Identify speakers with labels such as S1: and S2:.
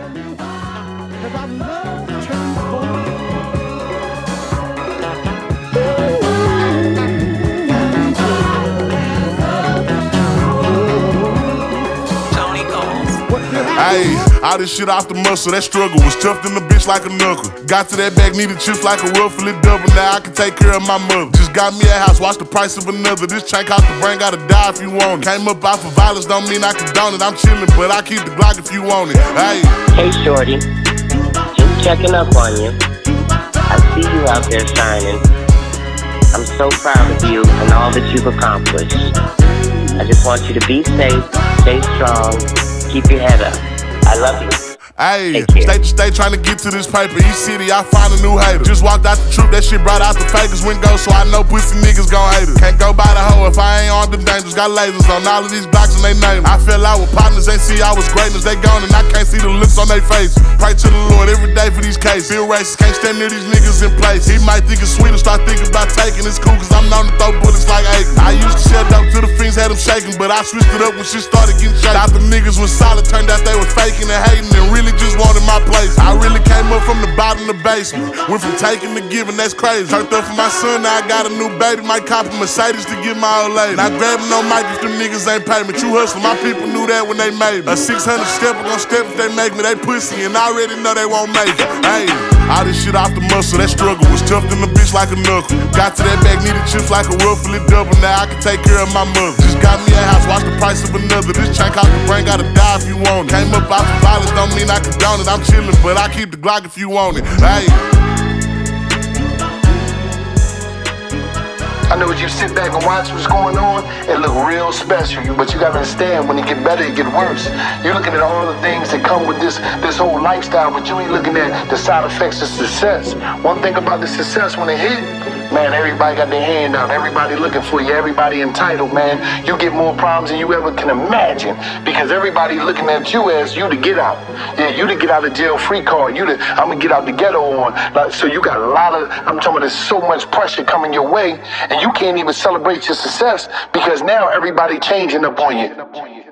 S1: 'Cause I love church boys.
S2: Ayy, all this shit off the muscle, that struggle was tough in the bitch like a knuckle. Got to that bag, needed chips like a ruffle, it double, now I can take care of my mother. Just got me a house, watch the price of another. This chain out the brain, gotta die if you want it. Came up off of violence, don't mean I condone it. I'm chillin', but I keep the Glock if you want it. Ayy.
S3: Hey shorty, just checking up on you. I see you out there shining. I'm so proud of you and all that you've accomplished. I just want you to be safe, stay strong, keep your head up. I love you.
S2: Ayy, state to state trying to get to this paper. Each city, I find a new hater. Just walked out the troop, that shit brought out the fakers. Window, so I know pussy niggas gon' hate us. Can't go by the hoe if I ain't armed them dangerous. Got lasers on all of these blocks and they name. I fell out with partners, ain't see I was greatness. They gone and I can't see the looks on their face. Pray to the Lord every day for these cases. Feel racist, can't stand near these niggas in place. He might think it's sweet and start thinking about taking. It's cool cause I'm known to throw bullets like Aiken. I used to sell dope to the fiends, had them shaking, but I switched it up when shit started getting shaken. Thought the niggas was solid, turned out they was faking and hating and really just wanted my place. I really came up from the bottom of the basement. Went from taking to giving, that's crazy. Turned up for my son, now I got a new baby. Might cop a Mercedes to give my old lady. Not grabbing no mic if them niggas ain't pay me. True hustler, my people knew that when they made me. A 600 stepper gon' step if they make me. They pussy and I already know they won't make it. Hey, all this shit off the muscle, that struggle was tough in the bitch like a knuckle. Got to that bag, needed chips like a ruffle, it double, now I can take care of my mother. Just got me a house, watch the price of another. This chain out the brain, gotta die if you want it. Came up off of violence, don't mean I condone it. I'm chillin', but I keep the Glock if you want it. Hey.
S4: I know as you sit back and watch what's going on, it look real special. But you gotta understand, when it get better, it get worse. You're looking at all the things that come with this whole lifestyle, but you ain't looking at the side effects of success. One thing about the success, when it hit, man, everybody got their hand out. Everybody looking for you. Everybody entitled, man. You get more problems than you ever can imagine because everybody looking at you as you to get out. Yeah, you to get out of jail free card. You to, I'm gonna get out the ghetto on. Like, so you got a lot of, I'm talking about there's so much pressure coming your way and you can't even celebrate your success because now everybody changing up on you.